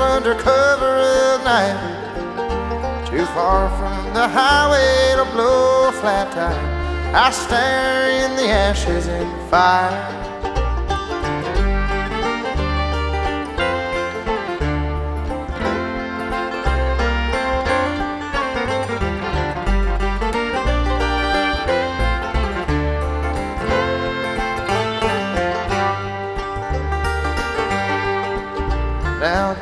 under cover of night, too far from the highway to blow a flat tire. I stare in the ashes and the fire.